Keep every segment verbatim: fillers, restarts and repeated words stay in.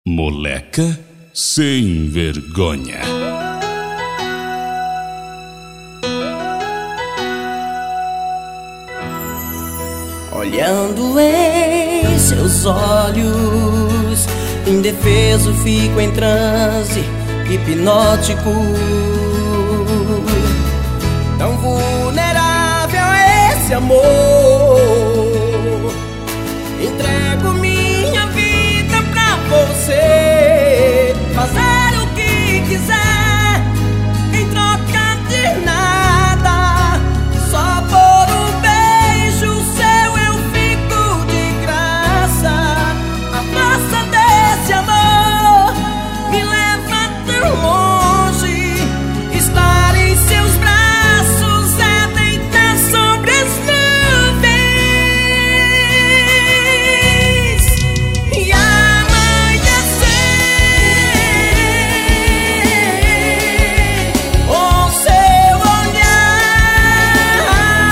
Moleca sem vergonha. Olhando em seus olhos, indefeso fico em transe hipnótico. Tão vulnerável esse amor, entrego minha vida pra você, fazer o que quiser em troca de nada. Só por um beijo seu eu fico de graça. A força desse amor me leva tão longe. Estar em seus braços é deitar sobre as nuvens e amanhecer com seu olhar.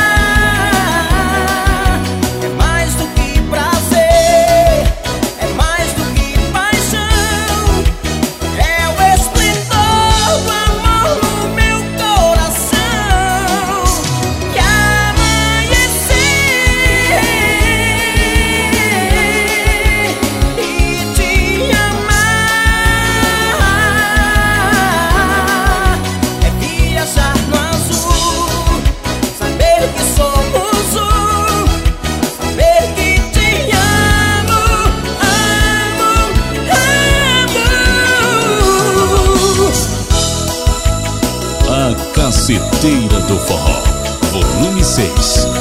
É mais do que prazer, é mais do que paixão, é o esplendor do amor no meu coração. E amanhecer e te amar é viajar no azul, saber que somos um, saber que te amo, amo, amo. A Caceteira do Forró, volume seis.